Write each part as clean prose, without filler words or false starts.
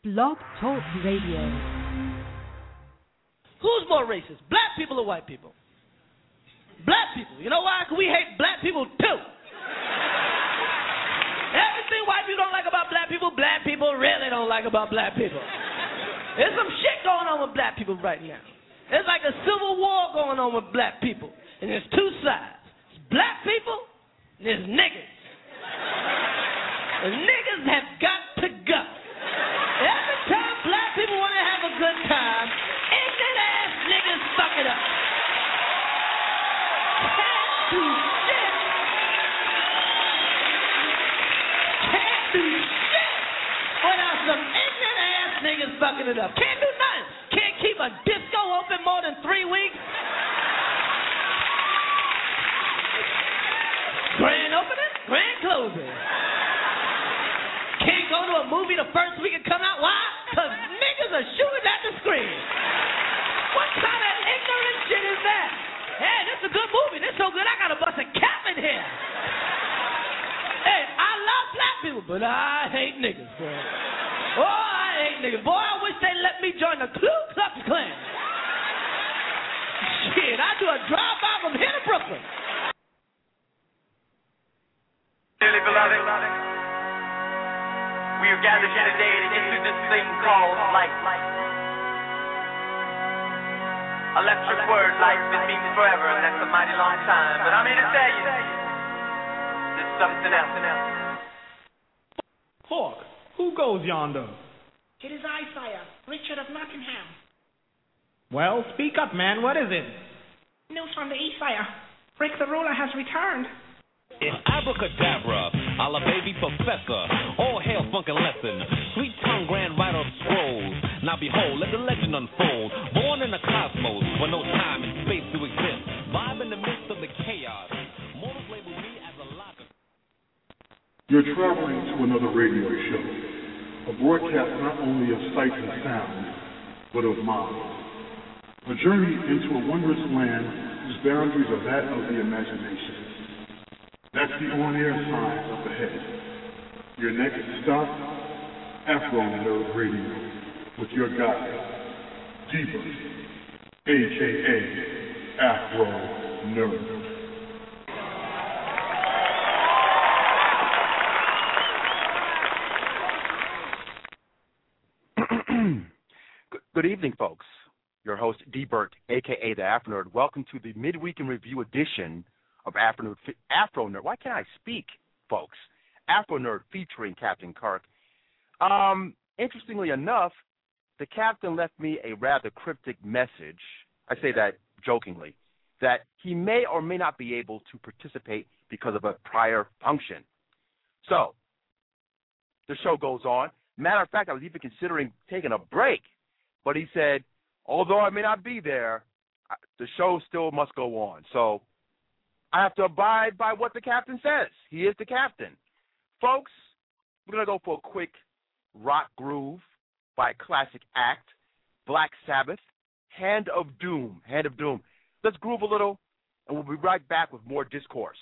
Blog Talk Radio. Who's more racist, black people or white people? Black people. You know why? Because we hate black people too. Everything white people don't like about black people really don't like about black people. There's some shit going on with black people right now. There's like a civil war going on with black people. And there's two sides. There's black people and there's niggas. The niggas have got to go. Every time black people want to have a good time, ignorant ass niggas fuck it up. Can't do shit. Can't do shit without some ignorant ass niggas fucking it up. Can't do nothing. Can't keep a disco open more than 3 weeks. Grand opening, grand closing. Can't go to a movie the first week it come out. Why? Because niggas are shooting at the screen. What kind of ignorant shit is that? Hey, this is a good movie. This is so good I got to bust a cap in here. Hey, I love black people, but I hate niggas, boy. Oh, I hate niggas. Boy, I wish they let me join the Ku Klux Klan. Shit, I do a drive-by from here to Brooklyn. Dearly beloved, we are gathered here today to enter this thing called life. Electric word, life, it means forever, and that's a mighty long time. But I'm here to tell you, there's something else. Hawk, who goes yonder? It is I, sire, Richard of Nottingham. Well, speak up, man. What is it? News from the east, sire. Rick the ruler has returned. It's abracadabra, a la baby professor. All hail funkin' lesson. Sweet tongue grand writer of scrolls. Now behold, let the legend unfold. Born in the cosmos, where no time and space do exist. Vibe in the midst of the chaos. Mortals label me as a locker. You're traveling to another radio show. A broadcast not only of sight and sound, but of mind. A journey into a wondrous land whose boundaries are that of the imagination. That's the on-air sign up ahead. Your next stop, Afro Nerd Radio, with your guide, D-Bert, a.k.a. Afro Nerd. Good evening, folks. Your host, D-Bert, a.k.a. the Afro Nerd. Welcome to the Midweek in Review edition of Afro Nerd. Why can't I speak, folks? Afro Nerd featuring Captain Kirk. Interestingly enough, the captain left me a rather cryptic message. I say that jokingly, that he may or may not be able to participate because of a prior function. So, the show goes on. Matter of fact, I was even considering taking a break, but he said, although I may not be there, the show still must go on. So, I have to abide by what the captain says. He is the captain. Folks, we're going to go for a quick rock groove by a classic act, Black Sabbath, Hand of Doom. Hand of Doom. Let's groove a little, and we'll be right back with more discourse.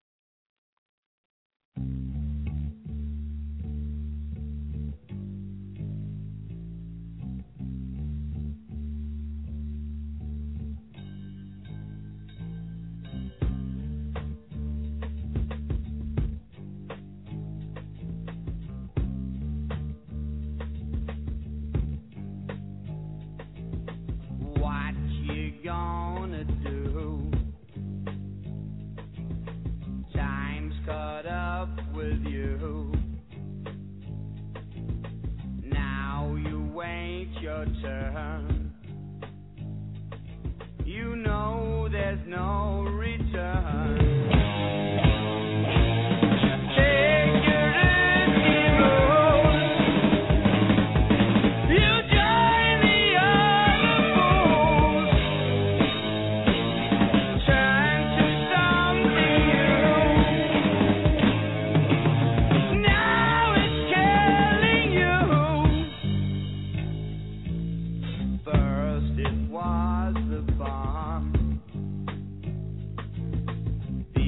Gonna do. Time's caught up with you. Now you wait your turn. You know there's no return. First it was the bomb.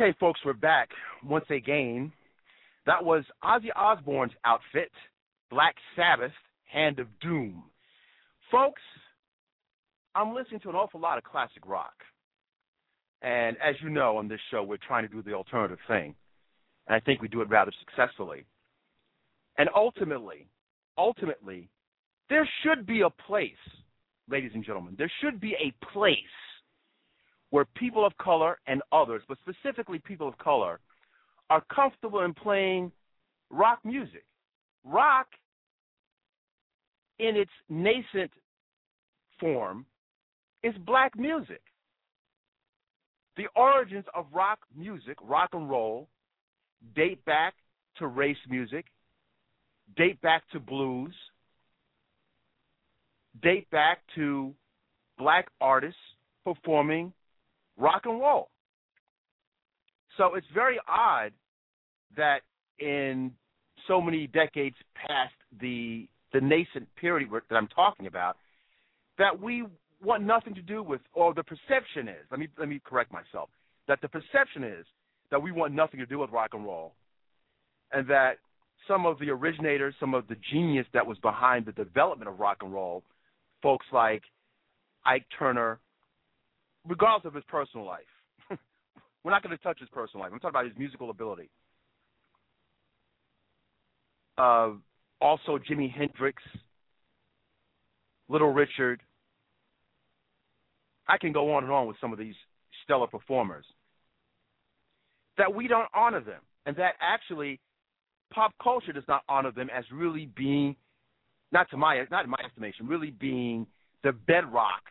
Okay, folks, we're back once again. That was Ozzy Osbourne's outfit, Black Sabbath, Hand of Doom. Folks, I'm listening to an awful lot of classic rock. And as you know, on this show, we're trying to do the alternative thing. And I think we do it rather successfully. And ultimately, there should be a place, ladies and gentlemen, there should be a place where people of color and others, but specifically people of color, are comfortable in playing rock music. Rock, in its nascent form, is black music. The origins of rock music, rock and roll, date back to race music, date back to blues, date back to black artists performing rock and roll. So it's very odd that in so many decades past the nascent period that I'm talking about, that we want nothing to do with, or the perception is, let me correct myself, that the perception is that we want nothing to do with rock and roll, and that some of the originators, some of the genius that was behind the development of rock and roll, folks like Ike Turner, regardless of his personal life, we're not going to touch his personal life. I'm talking about his musical ability. Also Jimi Hendrix, Little Richard. I can go on and on with some of these stellar performers. That we don't honor them, and that actually pop culture does not honor them as really being, not in my estimation, really being the bedrock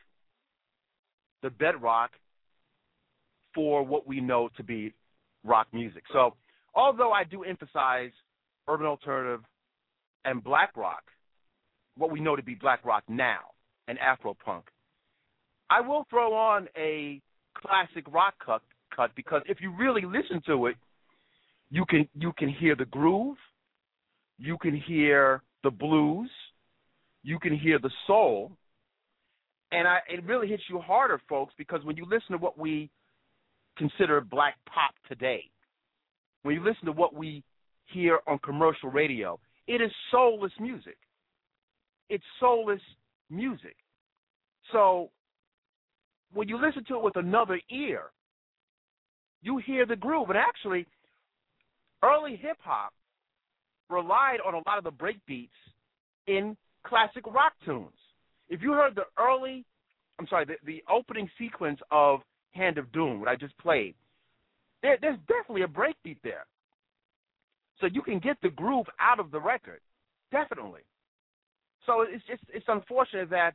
for what we know to be rock music. So although I do emphasize urban alternative and black rock, what we know to be black rock now, and Afro-punk, I will throw on a classic rock cut because if you really listen to it, you can hear the groove, you can hear the blues, you can hear the soul, and it really hits you harder, folks, because when you listen to what we consider black pop today, when you listen to what we hear on commercial radio, it is soulless music. It's soulless music. So when you listen to it with another ear, you hear the groove. And actually, early hip-hop relied on a lot of the break beats in classic rock tunes. If you heard the opening sequence of Hand of Doom, what I just played, there's definitely a breakbeat there. So you can get the groove out of the record, definitely. So it's unfortunate that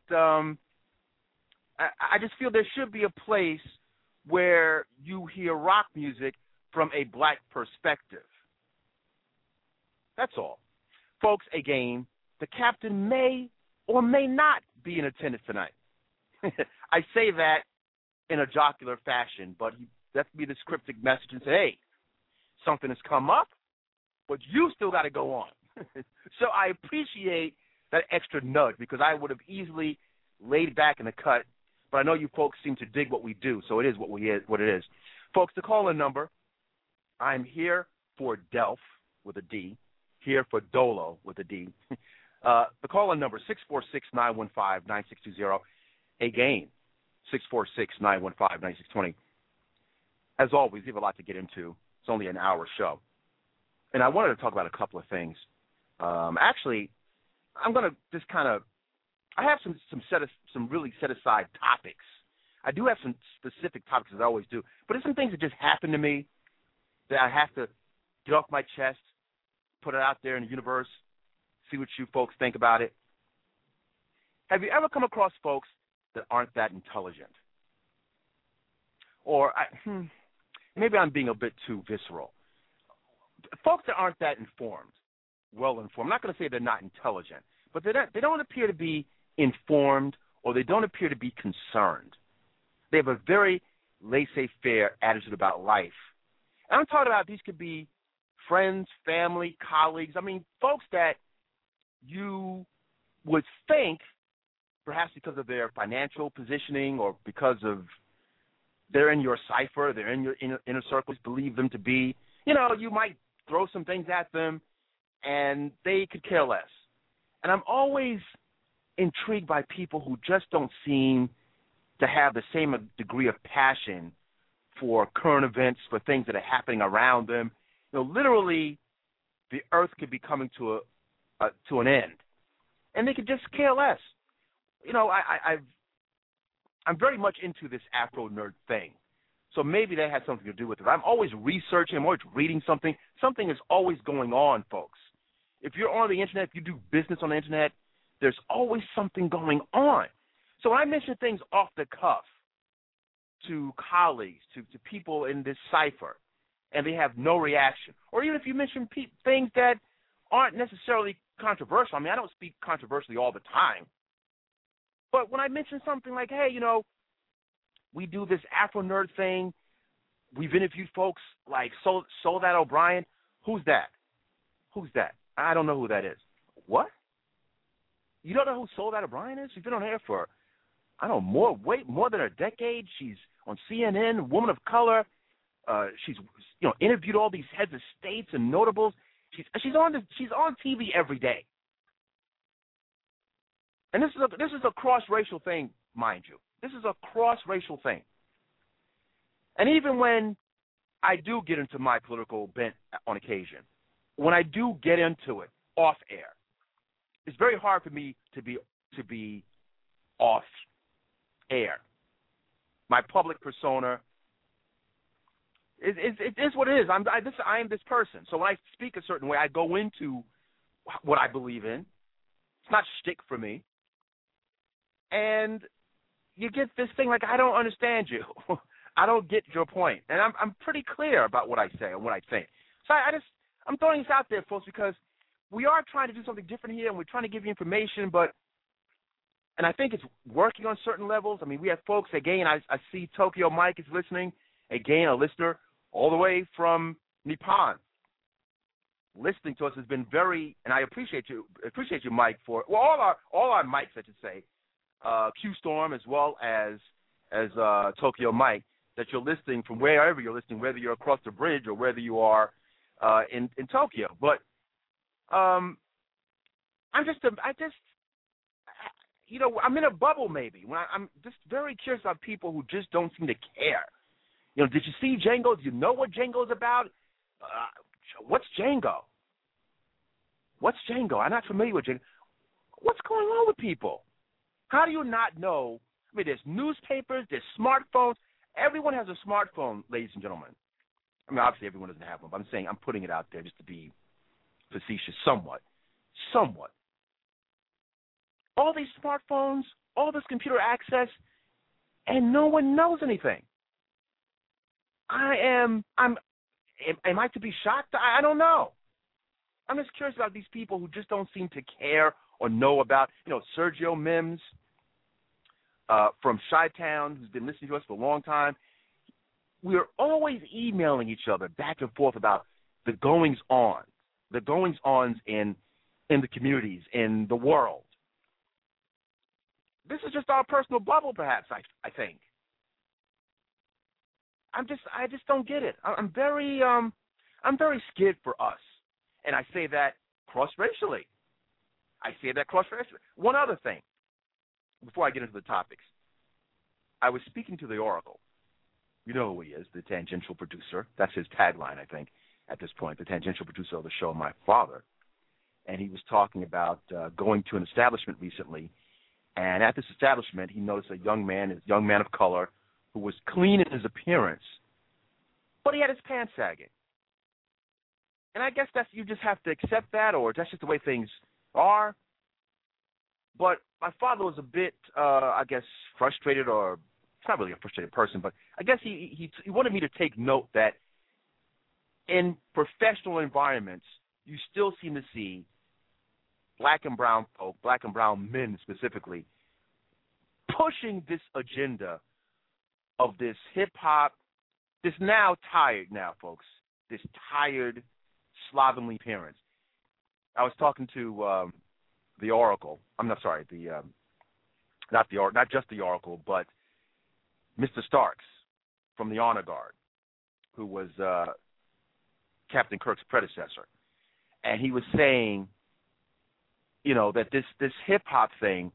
I just feel there should be a place where you hear rock music from a black perspective. That's all. Folks, again, the captain may or may not be in attendance tonight. I say that in a jocular fashion, but he left me this cryptic message and said, hey, something has come up, but you still got to go on. So I appreciate that extra nudge because I would have easily laid back in the cut, but I know you folks seem to dig what we do, so it is what it is. Folks, the call-in number, I'm here for Delph with a D, here for Dolo with a D. The call-in number, 646-915-9620. Again, 646-915-9620. As always, we have a lot to get into. It's only an hour show. And I wanted to talk about a couple of things. Actually, I'm going to just kind of – I have some really set-aside topics. I do have some specific topics, as I always do. But there's some things that just happen to me that I have to get off my chest, put it out there in the universe, see what you folks think about it. Have you ever come across folks that aren't that intelligent? Or maybe I'm being a bit too visceral. Folks that aren't that informed, well-informed, I'm not going to say they're not intelligent, but they don't appear to be informed or they don't appear to be concerned. They have a very laissez-faire attitude about life. And I'm talking about these could be friends, family, colleagues. I mean, folks that you would think, perhaps because of their financial positioning or because of they're in your cipher, they're in your inner circles, believe them to be. You might throw some things at them, and they could care less. And I'm always intrigued by people who just don't seem to have the same degree of passion for current events, for things that are happening around them. Literally, the earth could be coming to an end, and they could just care less. I'm very much into this Afro nerd thing, so maybe that has something to do with it. I'm always researching, I'm always reading something. Something is always going on, folks. If you're on the internet, if you do business on the internet, there's always something going on. So when I mention things off the cuff to colleagues, to people in this cipher, and they have no reaction, or even if you mention things that aren't necessarily controversial. I mean, I don't speak controversially all the time. But when I mention something like, hey, we do this Afro nerd thing, we've interviewed folks like Soledad O'Brien. Who's that? Who's that? I don't know who that is. What? You don't know who Soledad O'Brien is? She's been on air for, I don't know, more than a decade. She's on CNN, woman of color. She's interviewed all these heads of states and notables. She's on TV every day. And this is a cross-racial thing, mind you. This is a cross-racial thing. And even when I do get into my political bent on occasion, when I do get into it off air, it's very hard for me to be off air. My public persona it is what it is. I am this person. So when I speak a certain way, I go into what I believe in. It's not shtick for me. And you get this thing like, I don't understand you. I don't get your point. And I'm pretty clear about what I say and what I think. So I'm throwing this out there, folks, because we are trying to do something different here, and we're trying to give you information, and I think it's working on certain levels. I mean, we have folks, again, I see Tokyo Mike is listening, again, a listener all the way from Nippon. Listening to us has been very, and I appreciate you, Mike, for all our Mikes, I should say, Q Storm as well as Tokyo Mike, that you're listening from wherever you're listening, whether you're across the bridge or whether you are in Tokyo. But I'm in a bubble maybe. When I'm just very curious about people who just don't seem to care. Did you see Django? Do you know what Django's about? What's Django? What's Django? I'm not familiar with Django. What's going on with people? How do you not know? I mean, there's newspapers, there's smartphones. Everyone has a smartphone, ladies and gentlemen. I mean, obviously everyone doesn't have one, but I'm putting it out there just to be facetious somewhat. All these smartphones, all this computer access, and no one knows anything. Am I to be shocked? I don't know. I'm just curious about these people who just don't seem to care or know about, Sergio Mims from Chi-Town, who's been listening to us for a long time. We're always emailing each other back and forth about the goings-ons in the communities, in the world. This is just our personal bubble, perhaps, I think. I just don't get it. I'm very scared for us. And I say that cross-racially. One other thing, before I get into the topics. I was speaking to the Oracle. You know who he is, the tangential producer. That's his tagline, I think, at this point, the tangential producer of the show, My Father. And he was talking about going to an establishment recently. And at this establishment, he noticed a young man of color, who was clean in his appearance, but he had his pants sagging. And I guess you just have to accept that, or that's just the way things are. But my father was a bit, frustrated, or he's not really a frustrated person, but I guess he wanted me to take note that in professional environments, you still seem to see black and brown folk, black and brown men specifically, pushing this agenda of this hip-hop, this tired, this tired, slovenly appearance. I was talking to the Oracle. Not just the Oracle, but Mr. Starks, from the Honor Guard, who was Captain Kirk's predecessor, and he was saying, you know, that this hip hop thing,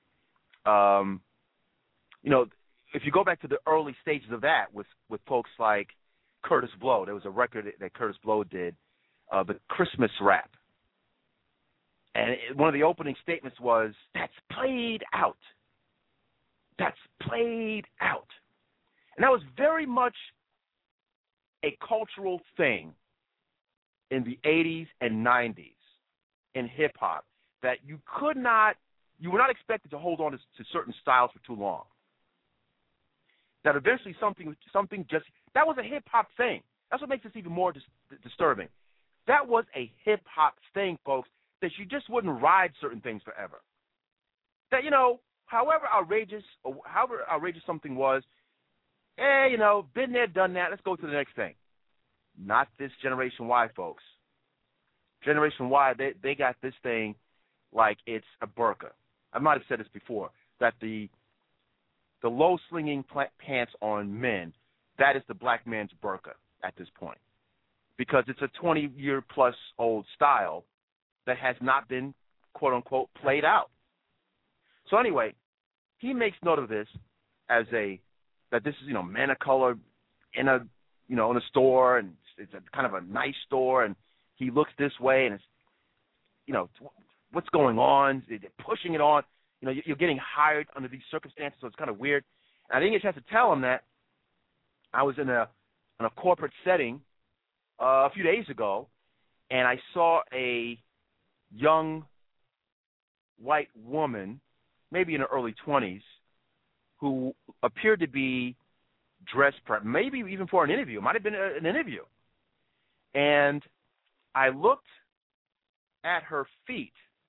you know, if you go back to the early stages of that with folks like Curtis Blow, there was a record that Curtis Blow did, the Christmas rap, and one of the opening statements was, "That's played out. That's played out," and that was very much a cultural thing in the 80s and 90s in hip hop, that you were not expected to hold on to certain styles for too long. That eventually something just, that was a hip hop thing. That's what makes this even more disturbing. That was a hip hop thing, folks, that you just wouldn't ride certain things forever. That, you know, however outrageous something was, you know, been there, done that, let's go to the next thing. Not this Generation Y, folks. Generation Y, they got this thing like it's a burqa. I might have said this before, that the low-slinging pants on men, that is the black man's burqa at this point, because it's a 20-year-plus old style that has not been, quote-unquote, played out. So anyway, he makes note of this as that this is, you know, men of color in a store, and it's a kind of a nice store, and he looks this way, and it's, you know, what's going on? They're pushing it on. You know, you're getting hired under these circumstances, so it's kind of weird. And I didn't get a chance to tell him that I was in a corporate setting a few days ago, and I saw a young white woman, maybe in her early 20s, who appeared to be dressed, maybe even for an interview. It might have been an interview. And I looked at her feet.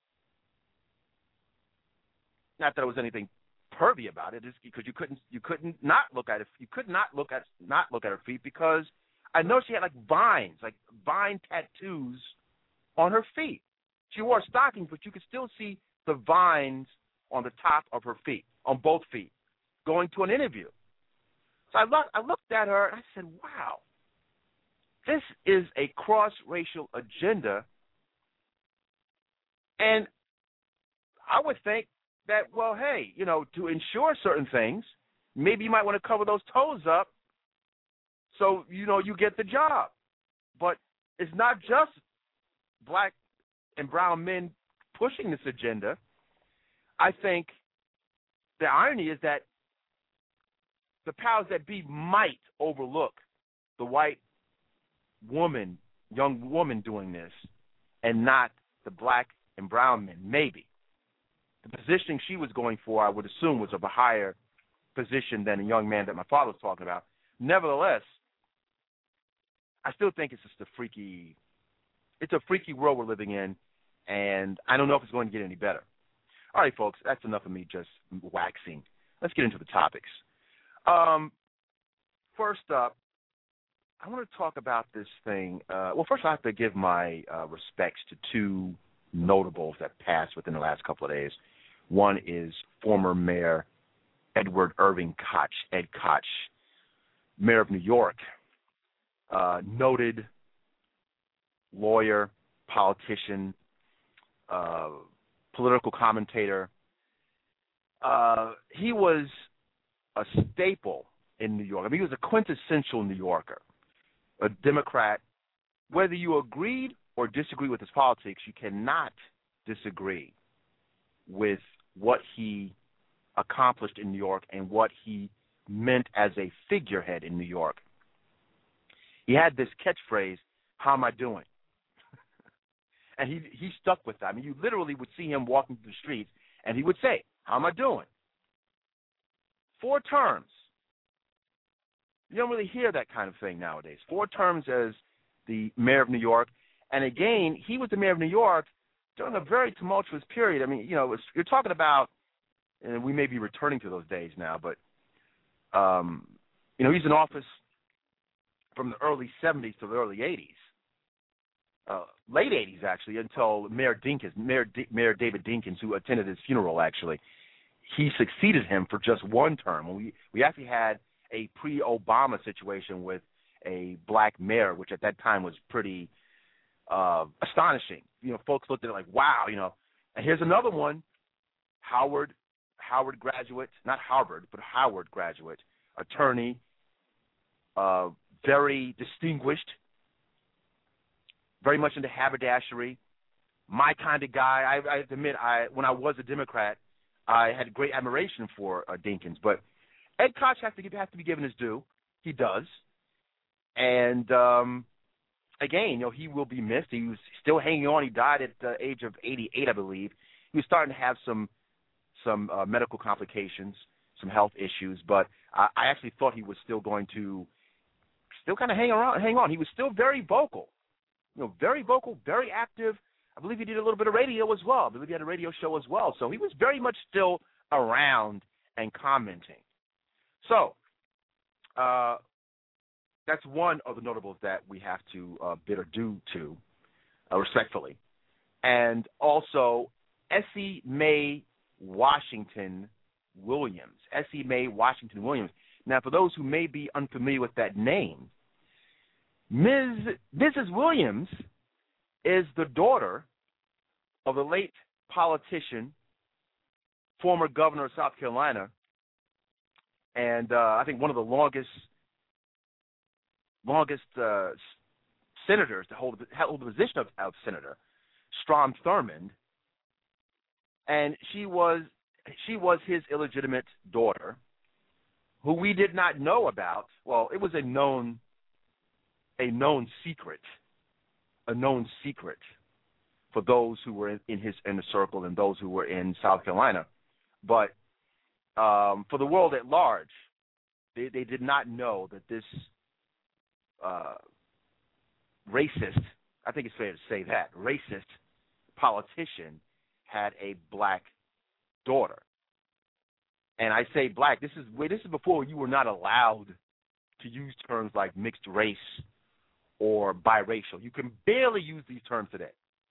Not that there was anything pervy about it, just because you could not look at her feet, because I noticed she had like vine tattoos on her feet. She wore stockings, but you could still see the vines on the top of her feet, on both feet, going to an interview. So I looked at her and I said, wow, this is a cross-racial agenda. And I would think that, well, hey, you know, to ensure certain things, maybe you might want to cover those toes up so, you know, you get the job. But it's not just black and brown men pushing this agenda. I think the irony is that the powers that be might overlook the white woman, young woman doing this, and not the black and brown men, maybe. The positioning she was going for, I would assume, was of a higher position than a young man that my father was talking about. Nevertheless, I still think it's just a freaky world we're living in, and I don't know if it's going to get any better. All right, folks, that's enough of me just waxing. Let's get into the topics. First up, I want to talk about this thing. First I have to give my respects to two notables that passed within the last couple of days. One is former Mayor Edward Irving Koch, Ed Koch, Mayor of New York, noted lawyer, politician, political commentator. He was a staple in New York. I mean, he was a quintessential New Yorker, a Democrat. Whether you agreed or disagreed with his politics, you cannot disagree with what he accomplished in New York and what he meant as a figurehead in New York. He had this catchphrase, "How am I doing?" And he stuck with that. I mean, you literally would see him walking through the streets, and he would say, "How am I doing?" 4 terms. You don't really hear that kind of thing nowadays. 4 terms as the mayor of New York. And again, he was the mayor of New York during a very tumultuous period. I mean, you know, you're talking about, and we may be returning to those days now, but, you know, he's in office from the early 70s to the early 80s. Late 80s, actually, until Mayor David Dinkins, who attended his funeral, actually. He succeeded him for just 1 term. We actually had a pre-Obama situation with a black mayor, which at that time was pretty astonishing. Folks looked at it like, wow, And here's another one, Howard graduate, not Harvard, but Howard graduate, attorney, very distinguished, very much into haberdashery, my kind of guy. I have to admit, when I was a Democrat, I had great admiration for Dinkins, but Ed Koch has to be given his due. He does, and again, he will be missed. He was still hanging on. He died at the age of 88, I believe. He was starting to have some medical complications, some health issues, but I actually thought he was still going to kind of hang on. He was still very vocal, very vocal, very active. I believe he did a little bit of radio as well. I believe he had a radio show as well. So he was very much still around and commenting. So that's one of the notables that we have to bid adieu to, respectfully. And also Essie Mae Washington Williams. Essie Mae Washington Williams. Now, for those who may be unfamiliar with that name, Mrs. Williams is the daughter of the late politician, former governor of South Carolina, and I think one of the longest senators to hold the position of senator, Strom Thurmond, and she was his illegitimate daughter, who we did not know about. Well, it was a known secret for those who were in his inner circle and those who were in South Carolina. But for the world at large, they did not know that this racist, I think it's fair to say that, racist politician had a black daughter. And I say black, this is before you were not allowed to use terms like mixed race or biracial. You can barely use these terms today.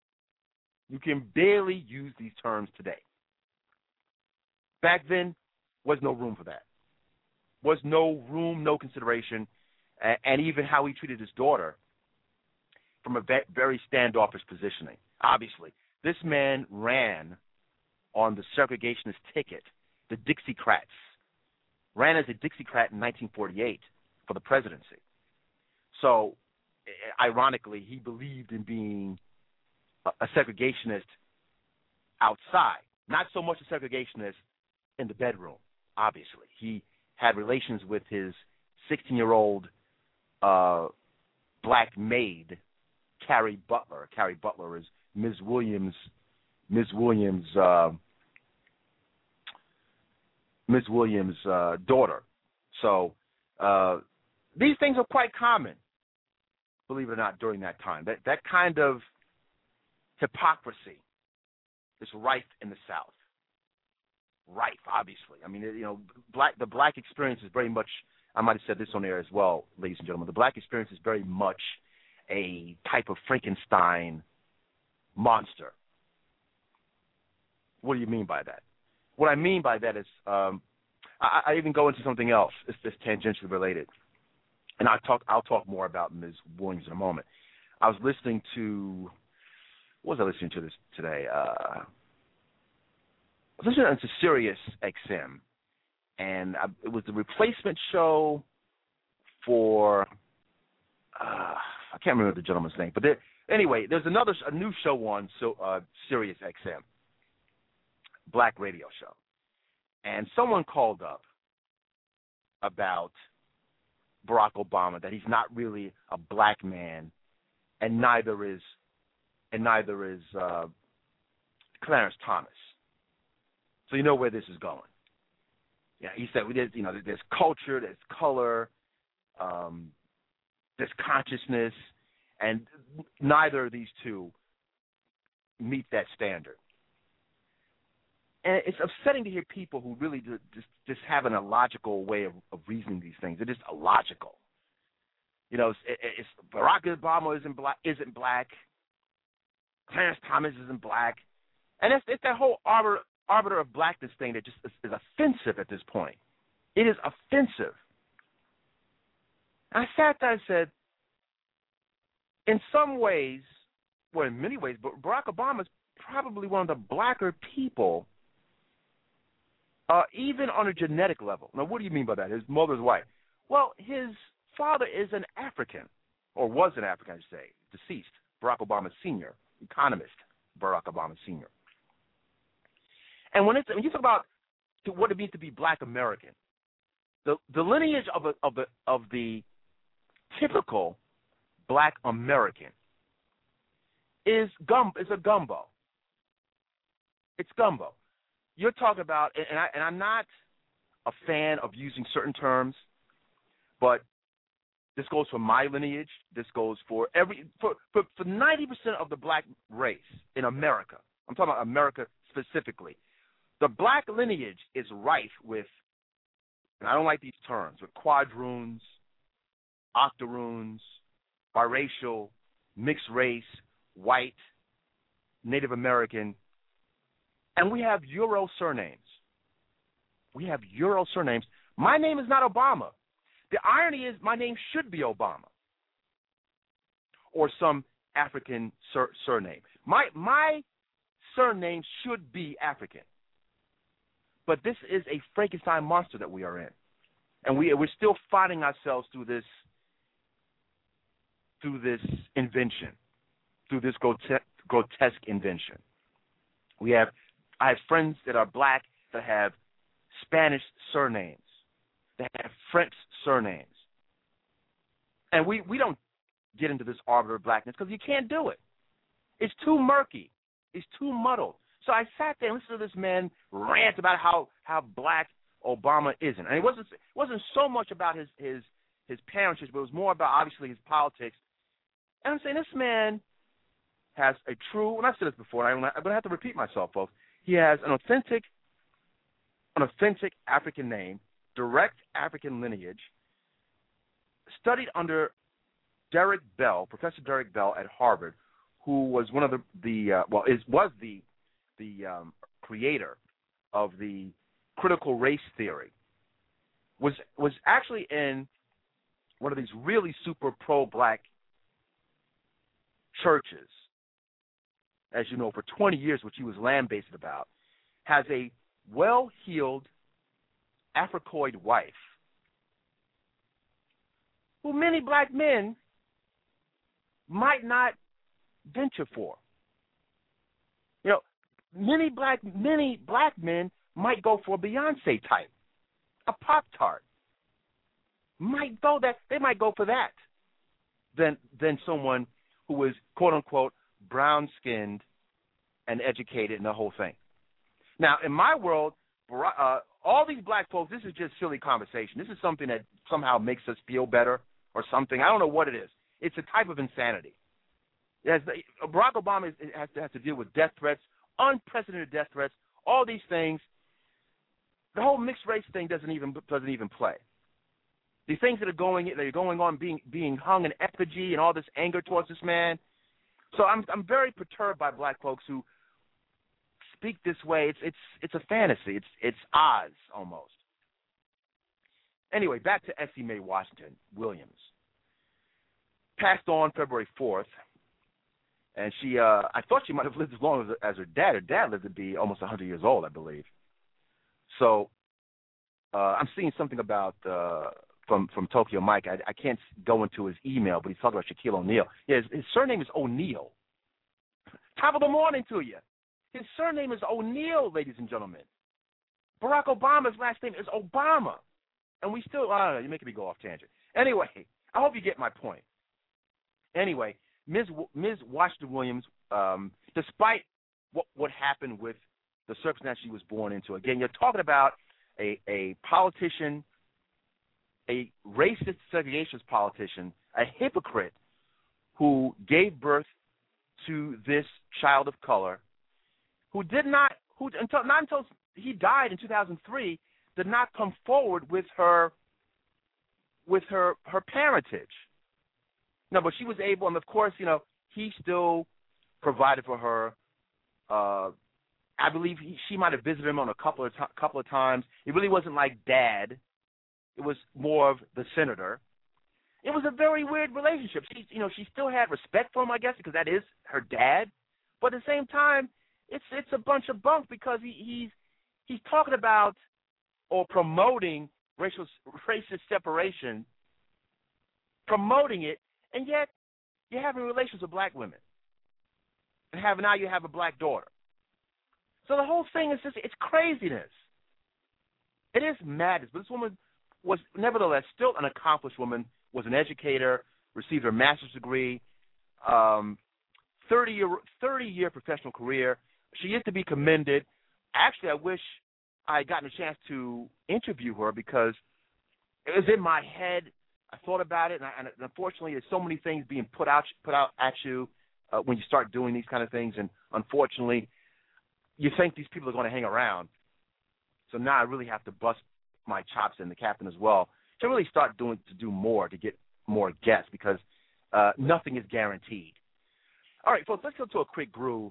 Back then, was no room for that. Was no room, no consideration, and even how he treated his daughter from a very standoffish positioning. Obviously, this man ran on the segregationist ticket, the Dixiecrats. Ran as a Dixiecrat in 1948 for the presidency. So, ironically, he believed in being a segregationist outside, not so much a segregationist in the bedroom, obviously. He had relations with his 16-year-old black maid, Carrie Butler. Carrie Butler is Ms. Williams' daughter. So these things are quite common, believe it or not, during that time. That kind of hypocrisy is rife in the South. Rife, obviously. I mean, the black experience is very much, I might have said this on air as well, ladies and gentlemen, the black experience is very much a type of Frankenstein monster. What do you mean by that? What I mean by that is, I even go into something else. It's tangentially related, and I'll talk more about Ms. Williams in a moment. I was listening to, what was I listening to this today? I was listening to Sirius XM, and it was the replacement show for I can't remember the gentleman's name, but anyway, there's a new show on Sirius XM, black radio show, and someone called up about Barack Obama, that he's not really a black man, and neither is Clarence Thomas. So you know where this is going. Yeah, he said there's culture, there's color, there's consciousness, and neither of these two meet that standard. And it's upsetting to hear people who really just have an illogical way of reasoning these things. They're just illogical. It's Barack Obama isn't black. Clarence Thomas isn't black. And it's that whole arbiter of blackness thing that just is offensive at this point. It is offensive. I sat there and said, in some ways, well, in many ways, but Barack Obama is probably one of the blacker people, even on a genetic level. Now, what do you mean by that? His mother's white. Well, his father is an African, or was an African, I should say, deceased, Barack Obama Sr., economist Barack Obama Sr. And when you talk about what it means to be black American, the lineage of the typical black American is a gumbo. It's gumbo. You're talking about, and I'm not a fan of using certain terms, but this goes for my lineage. This goes for 90% of the black race in America. I'm talking about America specifically. The black lineage is rife with, and I don't like these terms, with quadroons, octoroons, biracial, mixed race, white, Native American, and we have Euro surnames. My name is not Obama. The irony is my name should be Obama or some African surname. My surname should be African. But this is a Frankenstein monster that we are in. And we're still finding ourselves through this invention, through this grotesque invention. I have friends that are black that have Spanish surnames, that have French surnames. And we don't get into this arbiter of blackness because you can't do it. It's too murky. It's too muddled. So I sat there and listened to this man rant about how black Obama isn't. And it wasn't so much about his parentage, but it was more about, obviously, his politics. And I'm saying this man has a true, and I've said this before, and I'm going to have to repeat myself, folks. He has an authentic African name, direct African lineage, studied under Derek Bell, Professor Derek Bell at Harvard, who was one of the creator of the critical race theory, was actually in one of these really super pro-black churches, as you know, for 20 years, which he was lambasted about, has a well-heeled Africoid wife who many black men might not venture for. You know, many black men might go for a Beyonce type, a Pop-Tart. They might go for that than someone who is, quote unquote, brown-skinned and educated and the whole thing. Now, in my world, all these black folks, this is just silly conversation. This is something that somehow makes us feel better or something. I don't know what it is. It's a type of insanity. Barack Obama has to deal with death threats, unprecedented death threats, all these things. The whole mixed race thing doesn't even play. The things that are going on, being hung in effigy and all this anger towards this man. So I'm very perturbed by black folks who speak this way. It's a fantasy. It's Oz almost. Anyway, back to Essie Mae Washington Williams. Passed on February 4th, and she I thought she might have lived as long as her dad. Her dad lived to be almost 100 years old, I believe. So I'm seeing something about from Tokyo Mike. I can't go into his email, but he's talking about Shaquille O'Neal. Yeah, his surname is O'Neal. Top of the morning to you. His surname is O'Neal, ladies and gentlemen. Barack Obama's last name is Obama. And we still, I don't know, you're making me go off tangent. Anyway, I hope you get my point. Anyway, Ms. Washington Williams, despite what happened with the circumstance she was born into, again, you're talking about a politician, a racist segregationist politician, a hypocrite who gave birth to this child of color, who until he died in 2003, did not come forward with her parentage. No, but she was able, and of course, you know, he still provided for her. I believe she might have visited him on a couple of times. It really wasn't like dad. It was more of the senator. It was a very weird relationship. She still had respect for him, I guess, because that is her dad. But at the same time, it's a bunch of bunk because he's talking about or promoting racist separation, promoting it, and yet you're having relations with black women, and now you have a black daughter. So the whole thing is it's craziness. It is madness. But this woman was nevertheless still an accomplished woman, was an educator, received her master's degree, 30-year professional career. She is to be commended. Actually, I wish I had gotten a chance to interview her because it was in my head. I thought about it, and unfortunately, there's so many things being put out at you when you start doing these kind of things, and unfortunately, you think these people are going to hang around. So now I really have to bust my chops in the captain as well to really start to do more to get more guests because nothing is guaranteed. All right, folks, let's go to a quick groove.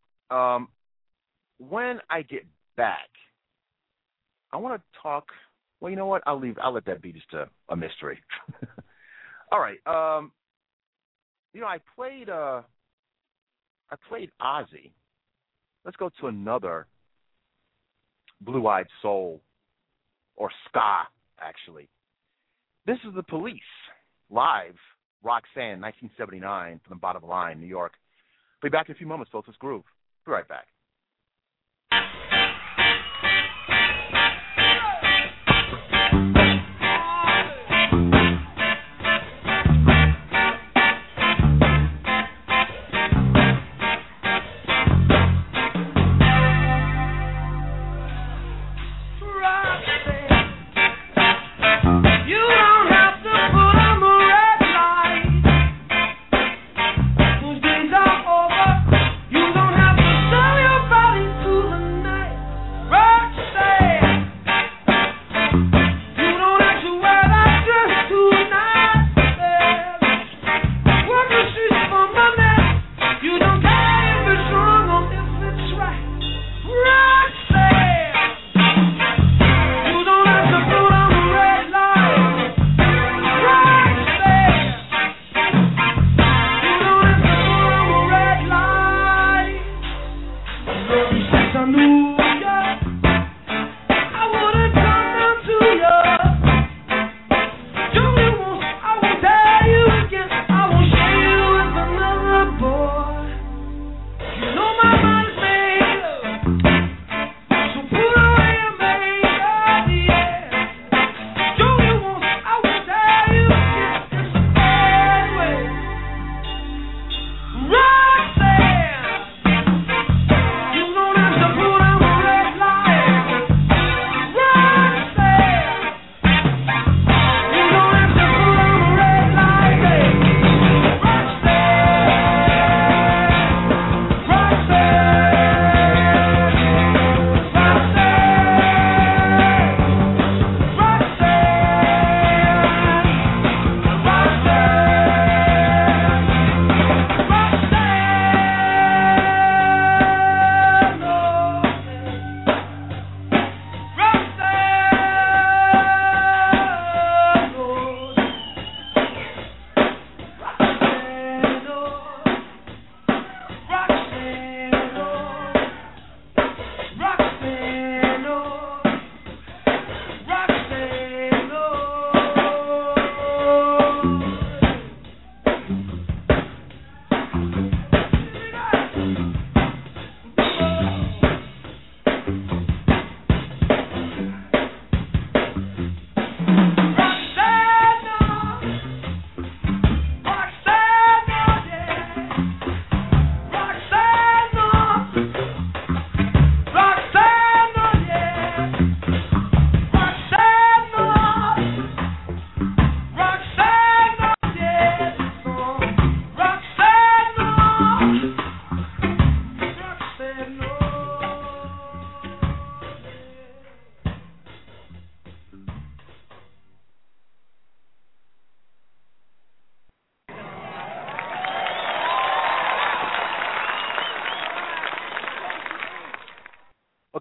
When I get back, I want to talk. Well, you know what? I'll let that be just a mystery. All right. I played Ozzy. Let's go to another blue-eyed soul, or ska, actually. This is the Police, live, Roxanne, 1979, from the Bottom Line, New York. Be back in a few moments, folks. Let's groove. Be right back. You don't have to sell your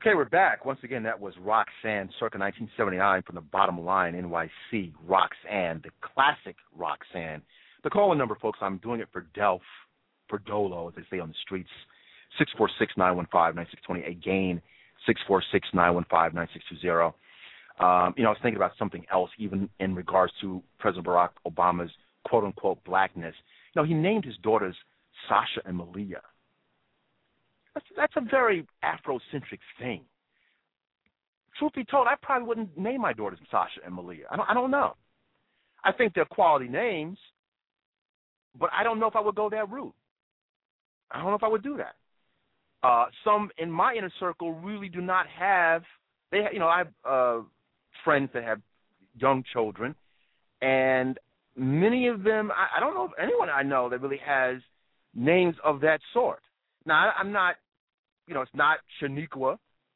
Okay, we're back. Once again, that was Roxanne, circa 1979, from the Bottom Line, NYC. Roxanne, the classic Roxanne. The call-in number, folks, I'm doing it for Delph, for Dolo, as they say on the streets, 646-915-9620. Again, 646-915-9620. I was thinking about something else, even in regards to President Barack Obama's quote-unquote blackness. He named his daughters Sasha and Malia. That's a very Afrocentric thing. Truth be told, I probably wouldn't name my daughters Sasha and Malia. I don't know. I think they're quality names, but I don't know if I would go that route. I don't know if I would do that. Some in my inner circle really do not have. I have friends that have young children, and many of them, I don't know if anyone I know that really has names of that sort. Now, I'm not, it's not Shaniqua,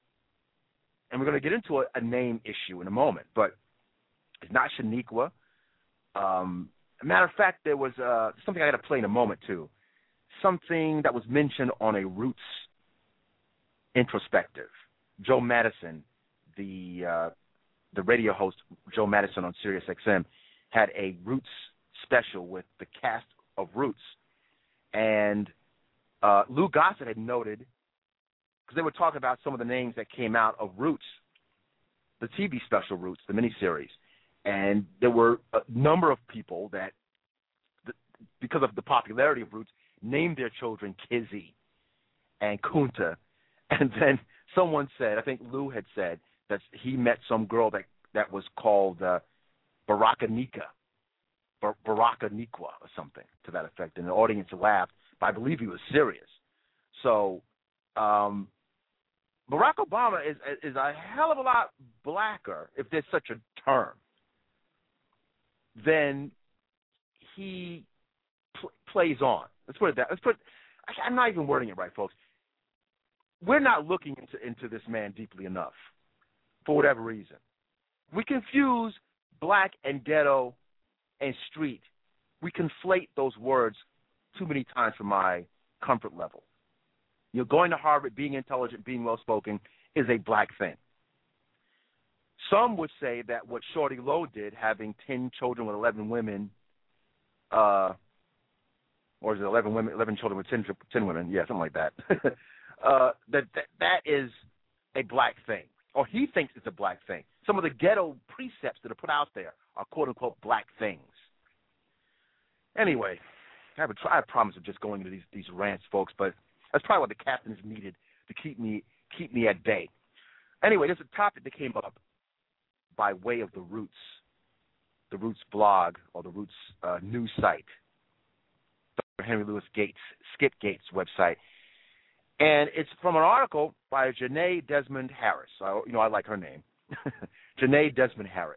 and we're going to get into a name issue in a moment, but it's not Shaniqua. Matter of fact, there was something I got to play in a moment, too. Something that was mentioned on a Roots introspective. Joe Madison, the radio host, Joe Madison on Sirius XM, had a Roots special with the cast of Roots. And Lou Gossett had noted, because they were talking about some of the names that came out of Roots, the TV special Roots, the miniseries. And there were a number of people that, because of the popularity of Roots, named their children Kizzy and Kunta. And then someone said, I think Lou had said, that he met some girl that was called Barakanika or something to that effect. And the audience laughed, but I believe he was serious. So Barack Obama is a hell of a lot blacker, if there's such a term, than he plays on. Let's put it that. I'm not even wording it right, folks. We're not looking into this man deeply enough, for whatever reason. We confuse black and ghetto and street. We conflate those words too many times for my comfort level. Going to Harvard, being intelligent, being well-spoken is a black thing. Some would say that what Shorty Lowe did, having 10 children with 11 women, or is it 11 children with 10 women? Yeah, something like that. that is a black thing, or he thinks it's a black thing. Some of the ghetto precepts that are put out there are quote-unquote black things. Anyway, I have a promise of just going into these rants, folks, but that's probably what the captain is needed to keep me at bay. Anyway, there's a topic that came up by way of the Roots blog, or the Roots news site, Dr. Henry Louis Gates, Skip Gates' website. And it's from an article by Janae Desmond Harris. I like her name. Janae Desmond Harris.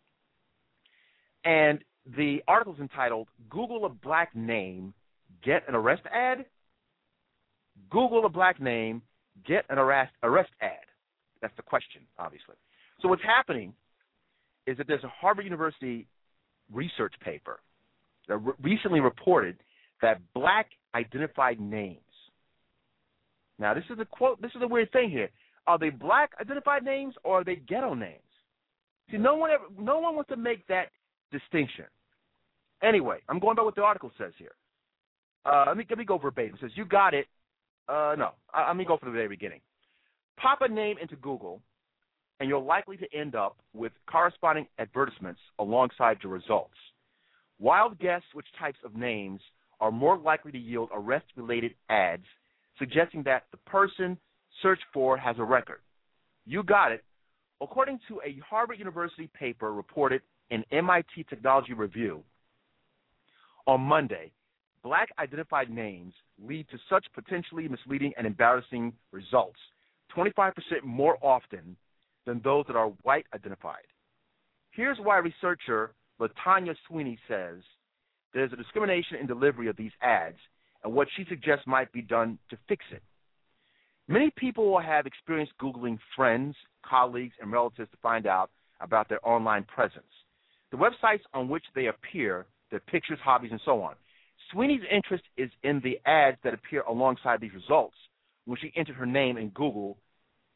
And the article is entitled, Google a Black Name, Get an Arrest Ad? Google a black name, get an arrest ad. That's the question, obviously. So what's happening is that there's a Harvard University research paper that recently reported that black identified names. Now, this is a quote. This is a weird thing here. Are they black identified names, or are they ghetto names? See, no one wants to make that distinction. Anyway, I'm going by what the article says here. Let me go verbatim. It says, you got it. Let me go from the very beginning. Pop a name into Google, and you're likely to end up with corresponding advertisements alongside your results. Wild guess which types of names are more likely to yield arrest-related ads, suggesting that the person searched for has a record. You got it. According to a Harvard University paper reported in MIT Technology Review on Monday, black identified names lead to such potentially misleading and embarrassing results 25% more often than those that are white identified. Here's why researcher LaTanya Sweeney says there's a discrimination in delivery of these ads and what she suggests might be done to fix it. Many people will have experienced Googling friends, colleagues, and relatives to find out about their online presence, the websites on which they appear, their pictures, hobbies, and so on. Sweeney's interest is in the ads that appear alongside these results when she entered her name in Google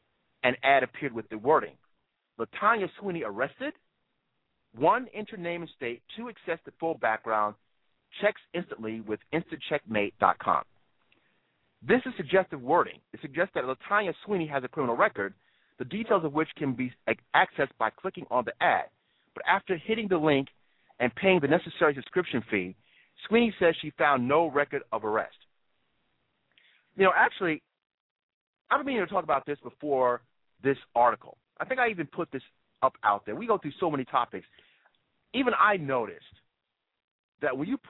an ad appeared with the wording, LaTanya Sweeney arrested. 1, enter name and state. 2, access the full background. Checks instantly with instantcheckmate.com. This is suggestive wording. It suggests that LaTanya Sweeney has a criminal record, the details of which can be accessed by clicking on the ad. But after hitting the link and paying the necessary subscription fee, Sweeney says she found no record of arrest. Actually, I've been meaning to talk about this before this article. I think I even put this up out there. We go through so many topics. Even I noticed that when you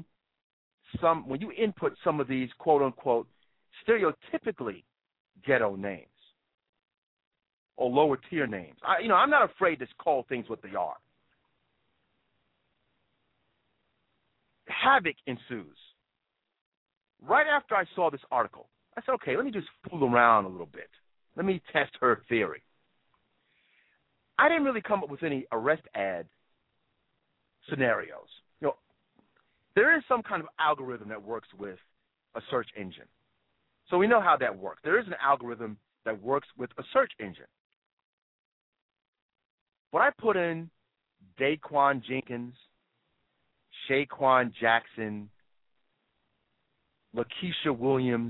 input some of these quote unquote stereotypically ghetto names or lower tier names, I'm not afraid to call things what they are. Havoc ensues. Right after I saw this article, I said, okay, let me just fool around a little bit. Let me test her theory. I didn't really come up with any arrest ad scenarios. There is some kind of algorithm that works with a search engine. So we know how that works. There is an algorithm that works with a search engine. When I put in Daquan Jenkins, Shaquan Jackson, Lakeisha Williams,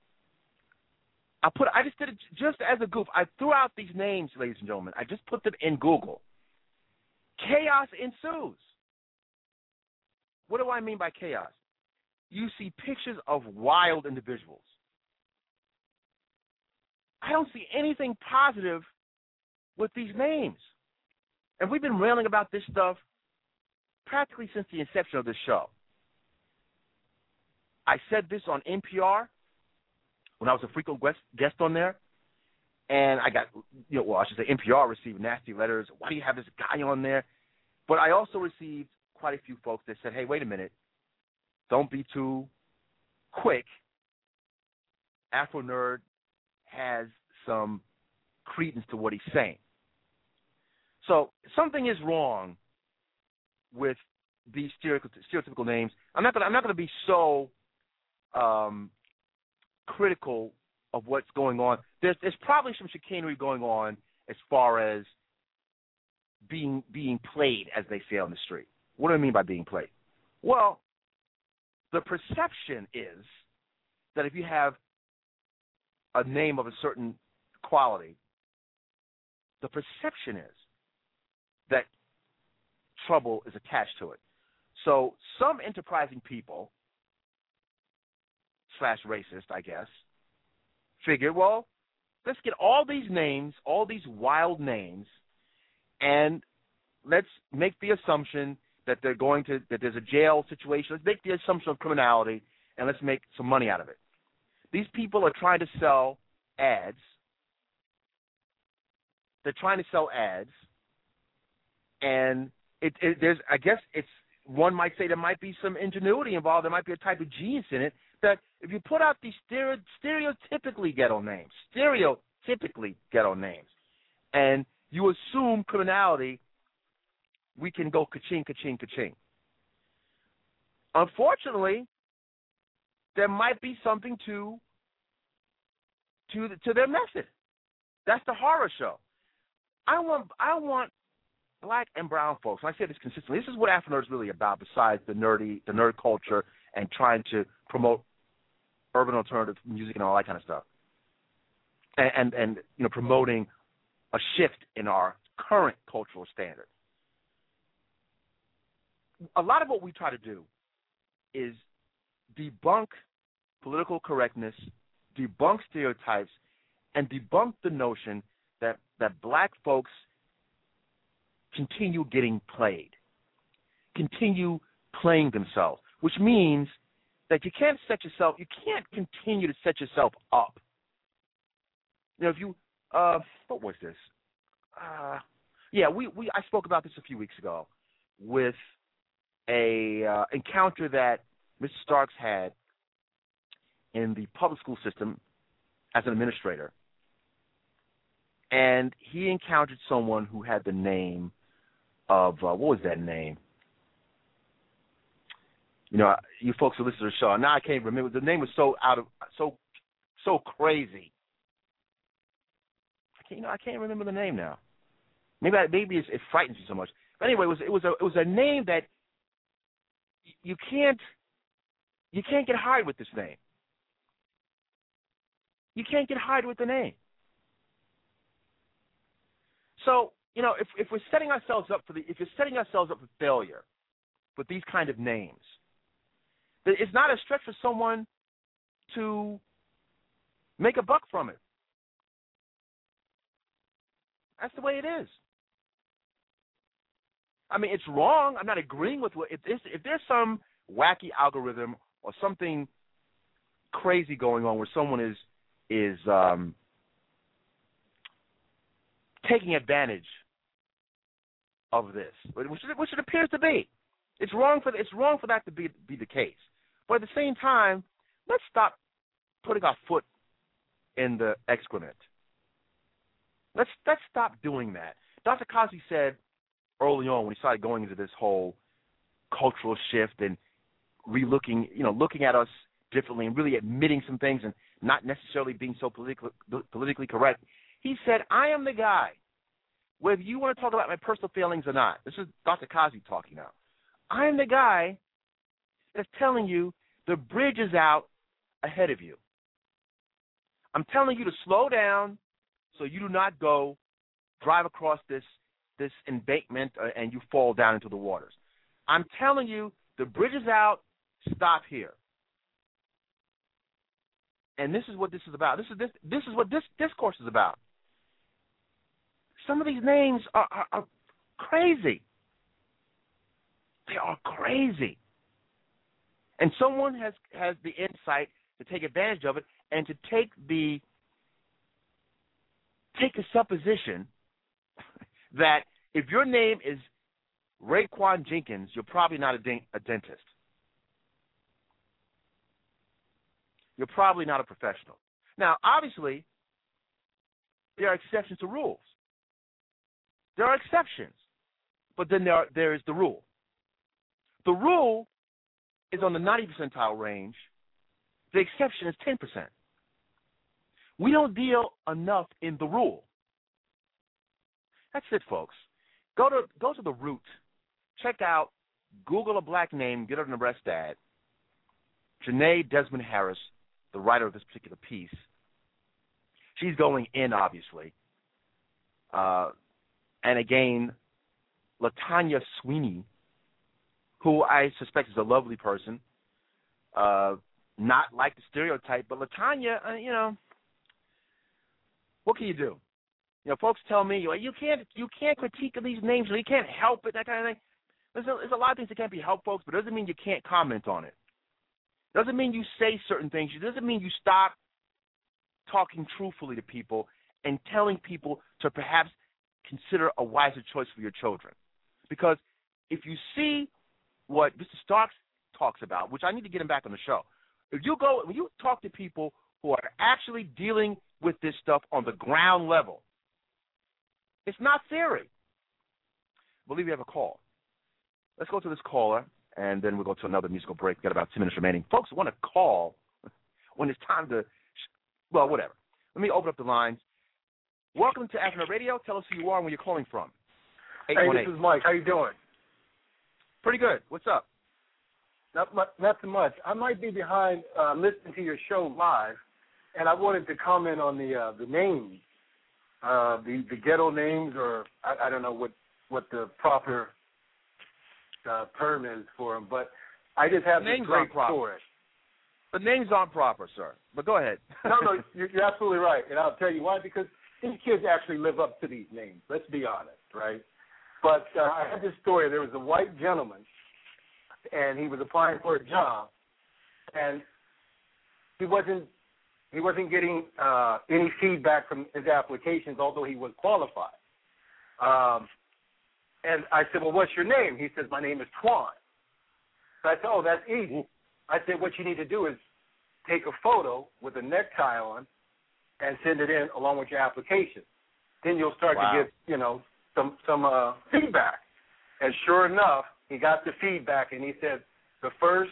I just did it just as a goof. I threw out these names, ladies and gentlemen. I just put them in Google. Chaos ensues. What do I mean by chaos? You see pictures of wild individuals. I don't see anything positive with these names. And we've been railing about this stuff practically since the inception of this show. I said this on NPR when I was a frequent guest on there, and I got, NPR received nasty letters. Why do you have this guy on there? But I also received quite a few folks that said, hey, wait a minute, don't be too quick. Afro Nerd has some credence to what he's saying. So something is wrong with these stereotypical names. I'm not going to be so critical of what's going on. There's probably some chicanery going on as far as being played, as they say on the street. What do I mean by being played? Well, the perception is that if you have a name of a certain quality, the perception is that trouble is attached to it. So some enterprising people / racist, I guess, figured, well, let's get all these names, all these wild names, and let's make the assumption that that there's a jail situation. Let's make the assumption of criminality, and let's make some money out of it. These people are trying to sell ads. They're trying to sell ads, and one might say there might be some ingenuity involved. There might be a type of genius in it that if you put out these stereotypically ghetto names, and you assume criminality, we can go ka-ching, ka-ching, ka-ching. Unfortunately, there might be something to their method. That's the horror show. I want black and brown folks, and I say this consistently, this is what Afro Nerd is really about, besides the nerd culture and trying to promote urban alternative music and all that kind of stuff, and promoting a shift in our current cultural standard. A lot of what we try to do is debunk political correctness, debunk stereotypes, and debunk the notion that black folks continue getting played, continue playing themselves, which means that you can't continue to set yourself up. If you, what was this? I spoke about this a few weeks ago with a encounter that Mr. Starks had in the public school system as an administrator. And he encountered someone who had the name of, what was that name? You folks who listen to the show, now I can't remember. The name was so crazy. I I can't remember the name now. Maybe it frightens you so much. But anyway, it was a name that you can't get hired with this name. You can't get hired with the name. So, if we're setting ourselves up if you're setting ourselves up for failure with these kind of names, it's not a stretch for someone to make a buck from it. That's the way it is. I mean, it's wrong. I'm not agreeing with if there's some wacky algorithm or something crazy going on where someone is taking advantage of this, which it appears to be. It's wrong for that to be the case. But at the same time, let's stop putting our foot in the excrement. Let's stop doing that. Dr. Cosby said early on when he started going into this whole cultural shift and looking at us differently and really admitting some things and not necessarily being so politically correct. He said, I am the guy, whether you want to talk about my personal feelings or not. This is Dr. Cosby talking now. I am the guy that's telling you the bridge is out ahead of you. I'm telling you to slow down so you do not drive across this embankment and you fall down into the waters. I'm telling you the bridge is out, stop here. And this is what this is about. This is what this discourse is about. Some of these names are crazy. They are crazy. And someone has the insight to take advantage of it and to take the supposition that if your name is Raekwon Jenkins, you're probably not a dentist. You're probably not a professional. Now, obviously, there are exceptions to rules. There are exceptions, but then there is the rule. The rule is on the 90th percentile range. The exception is 10%. We don't deal enough in the rule. That's it, folks. Go to the root. Check out, Google a black name, get an arrest ad. Janae Desmond Harris, the writer of this particular piece. She's going in, obviously. And again, LaTanya Sweeney, who I suspect is a lovely person, not like the stereotype, but LaTanya, what can you do? Folks tell me you can't critique these names, you can't help it, that kind of thing. There's a lot of things that can't be helped, folks, but it doesn't mean you can't comment on it. It doesn't mean you say certain things. It doesn't mean you stop talking truthfully to people and telling people to perhaps consider a wiser choice for your children. Because if you see what Mr. Starks talks about, which I need to get him back on the show, when you talk to people who are actually dealing with this stuff on the ground level, it's not theory. I believe we have a call. Let's go to this caller, and then we'll go to another musical break. We've got about 2 minutes remaining. Folks want to call when it's time to, whatever. Let me open up the lines. Welcome to Africa Radio. Tell us who you are and where you're calling from. Hey, this is Mike. How you doing? Pretty good. What's up? Not too much. I might be behind listening to your show live, and I wanted to comment on the names, the ghetto names, or I don't know what the proper term is for them, but I just have this great story. The names aren't proper, sir, but go ahead. No, you're absolutely right, and I'll tell you why, because these kids actually live up to these names. Let's be honest, right? But I had this story. There was a white gentleman, and he was applying for a job, and he wasn't getting any feedback from his applications, although he was qualified. And I said, well, what's your name? He says, my name is Twan. So I said, oh, that's easy. I said, what you need to do is take a photo with a necktie on and send it in along with your application. Then you'll start to get, some feedback. And sure enough, he got the feedback, and he said the first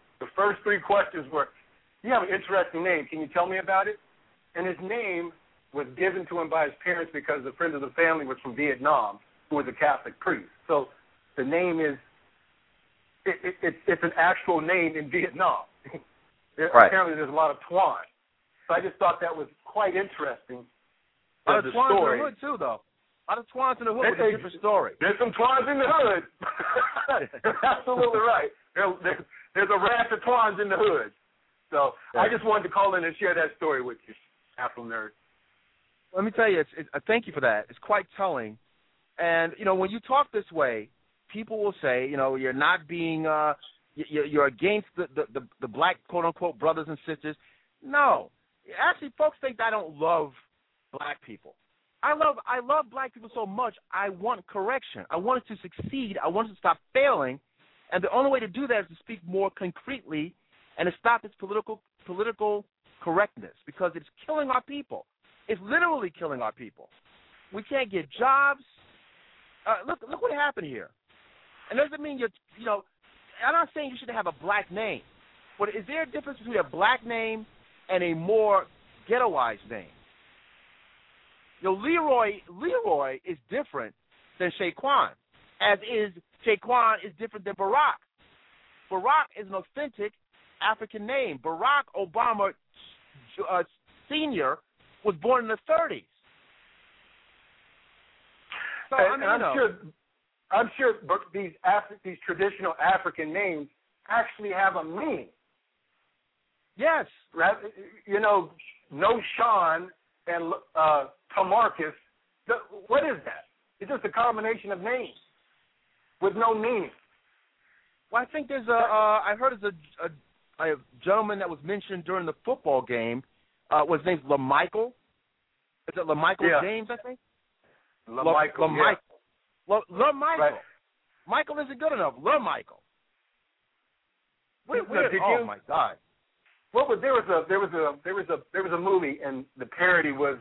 3 questions were, you have an interesting name. Can you tell me about it? And his name was given to him by his parents because a friend of the family was from Vietnam, who was a Catholic priest. So the name is it's an actual name in Vietnam. Right. Apparently, there's a lot of Twan. So I just thought that was quite interesting. A lot of Twans story. in the hood too, though. A lot of Twans in the hood with a different story. There's some Twans in the hood. You're absolutely right. There's a rash of Twans in the hood. So I just wanted to call in and share that story with you, Afro Nerd. Let me tell you, thank you for that. It's quite telling. And, when you talk this way, people will say, you're not being, you're against the black, quote-unquote, brothers and sisters. No. Actually, folks think I don't love black people. I love black people so much, I want correction. I want it to succeed. I want it to stop failing. And the only way to do that is to speak more concretely and to stop this political correctness, because it's killing our people. It's literally killing our people. We can't get jobs. Look what happened here. And doesn't mean I'm not saying you should have a black name, but is there a difference between a black name and a more ghettoized name? Leroy is different than Shaquan, as is Shaquan is different than Barack. Barack is an authentic African name. Barack Obama Sr. was born in the 30s. So, I'm sure these traditional African names actually have a meaning. Yes. No Sean and Tamarcus. What is that? It's just a combination of names with no meaning. Well, I think there's I heard there's a gentleman that was mentioned during the football game. Was named LaMichael. Is it LaMichael James, I think? LaMichael. Yeah. LaMichael. Right. Michael isn't good enough. LaMichael. Oh my God. Well, but there was a movie, and the parody was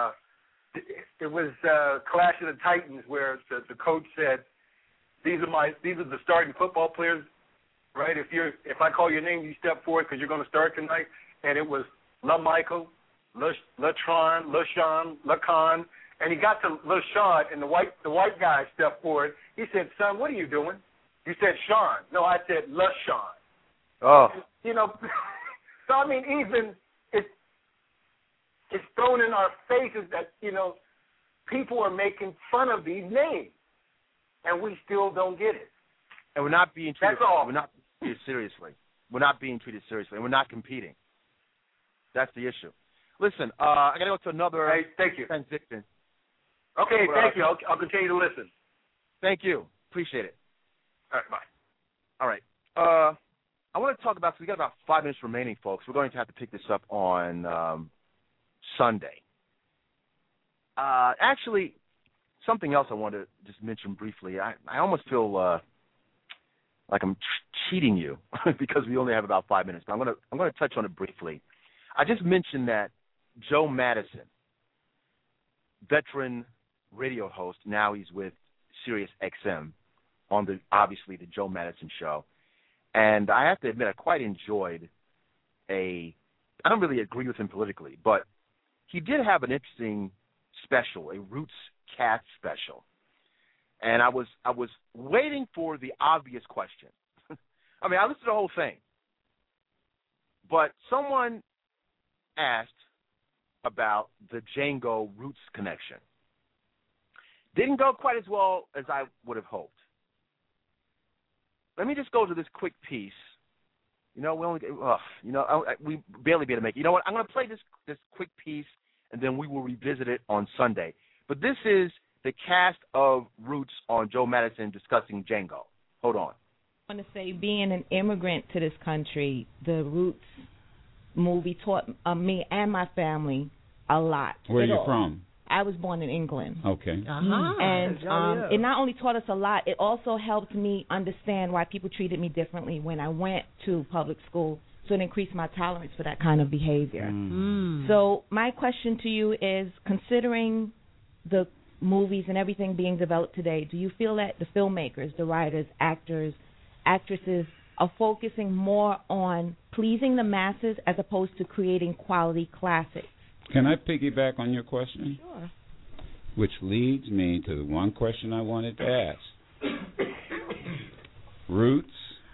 Clash of the Titans, where the coach said, "These are the starting football players, right? If I call your name, you step forward because you're going to start tonight." And it was LaMichael, LaTron, LaShawn, LaCon, and he got to LaShawn, and the white guy stepped forward. He said, "Son, what are you doing?" You said Sean. No, I said LaShawn. Oh. So I mean, even it's thrown in our faces that people are making fun of these names, and we still don't get it. And we're not being treated. That's all. We're not treated seriously. We're not being treated seriously, and we're not competing. That's the issue. Listen, I got to go to another transition. Okay, thank you. I'll continue to listen. Thank you. Appreciate it. All right, bye. All right. I want to talk about, so we got about 5 minutes remaining, folks. We're going to have to pick this up on Sunday. Actually, something else I want to just mention briefly. I almost feel like I'm cheating you because we only have about 5 minutes, but I'm going to touch on it briefly. I just mentioned that Joe Madison, veteran radio host, now he's with Sirius XM on obviously the Joe Madison Show. And I have to admit, I quite enjoyed I don't really agree with him politically, but he did have an interesting special, a Roots Cast special. And I was waiting for the obvious question. I mean, I listened to the whole thing. But someone asked about the Django Roots connection. Didn't go quite as well as I would have hoped. Let me just go to this quick piece. We barely be able to make it. You know what? I'm going to play this quick piece, and then we will revisit it on Sunday. But this is the cast of Roots on Joe Madison discussing Django. Hold on. I want to say, being an immigrant to this country, the Roots movie taught me and my family a lot. Where are you from? I was born in England. Okay. And it not only taught us a lot, it also helped me understand why people treated me differently when I went to public school, so it increased my tolerance for that kind of behavior. So my question to you is, considering the movies and everything being developed today, do you feel that the filmmakers, the writers, actors, actresses are focusing more on pleasing the masses as opposed to creating quality classics? Can I piggyback on your question? Sure. Which leads me to the one question I wanted to ask. Roots,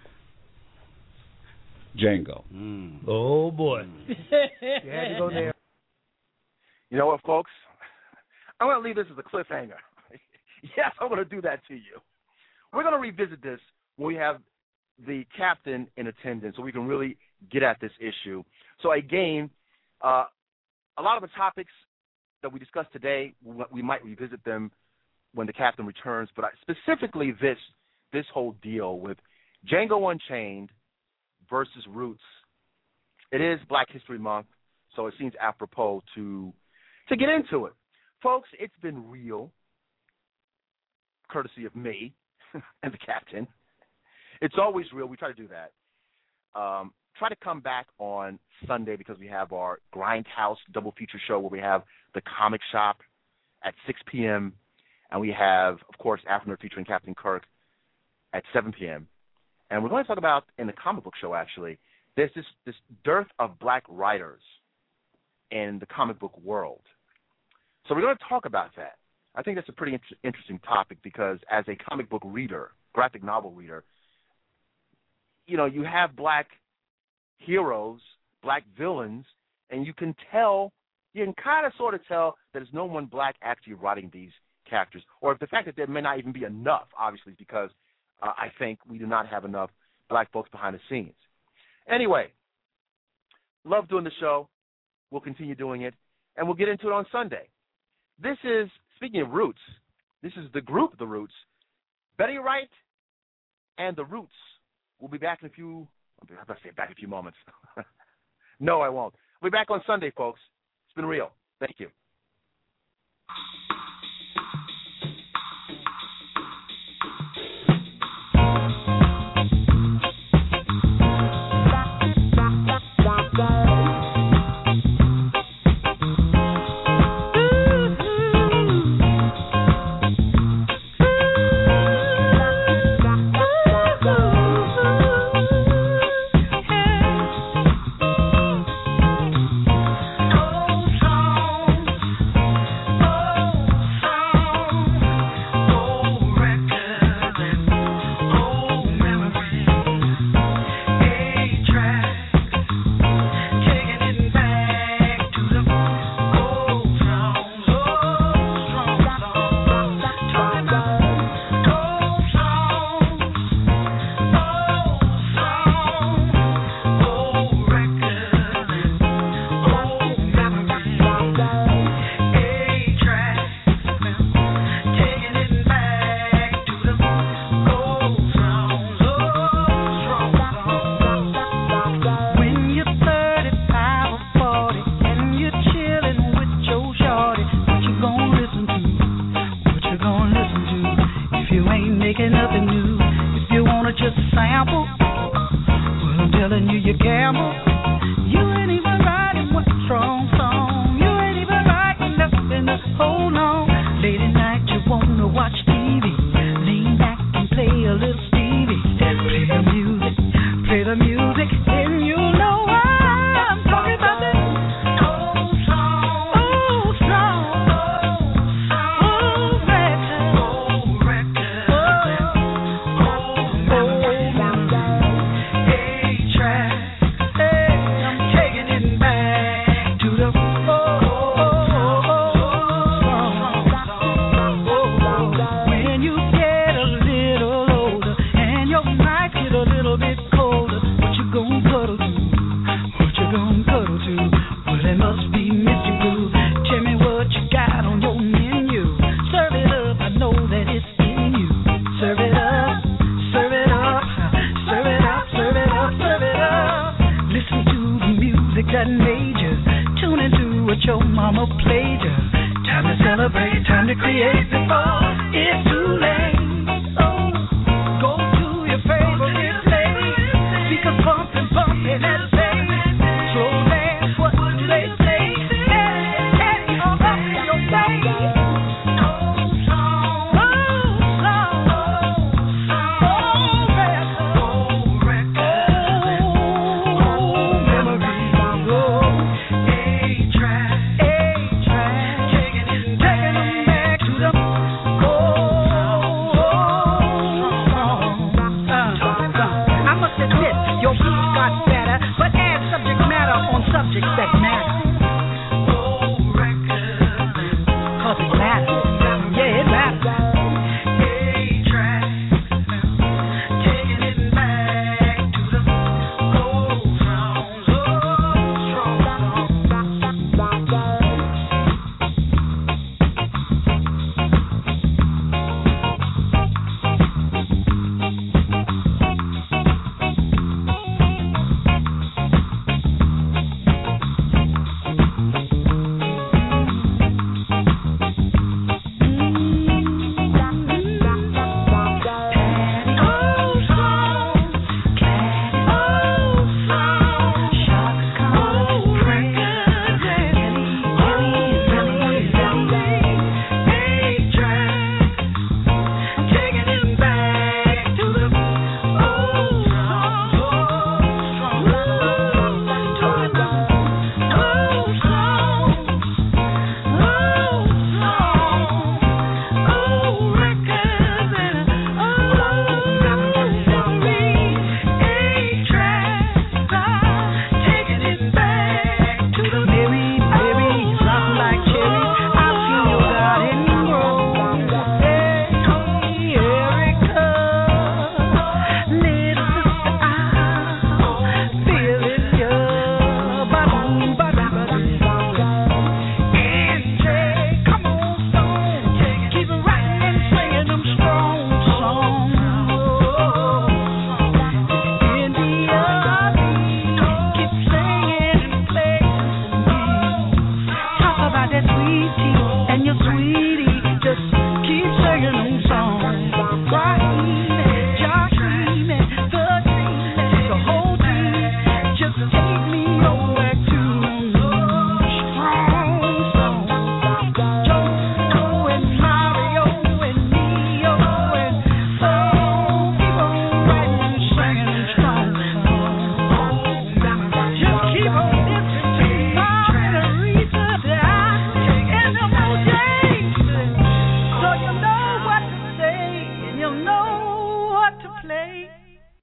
Django. Oh, boy. You had to go there. You know what, folks? I'm going to leave this as a cliffhanger. Yes, I'm going to do that to you. We're going to revisit this when we have the captain in attendance so we can really get at this issue. So, again, a lot of the topics that we discussed today, we might revisit them when the captain returns, but specifically this whole deal with Django Unchained versus Roots. It is Black History Month, so it seems apropos to get into it. Folks, it's been real, courtesy of me and the captain. It's always real. We try to do that. Try to come back on Sunday because we have our Grindhouse double feature show where we have the comic shop at 6 p.m. and we have, of course, Afternoon featuring Captain Kirk at 7 p.m. And we're going to talk about, in the comic book show actually, there's this dearth of black writers in the comic book world. So we're going to talk about that. I think that's a pretty interesting topic because as a comic book reader, graphic novel reader, you know, you have black heroes, black villains, and you can kind of sort of tell that there's no one black actually writing these characters, or the fact that there may not even be enough, obviously, because I think we do not have enough black folks behind the scenes. Anyway, love doing the show. We'll continue doing it, and we'll get into it on Sunday. This is, speaking of Roots, this is the group The Roots. Betty Wright and The Roots will be back in a few moments. No, I won't. We'll be back on Sunday, folks. It's been real. Thank you. subject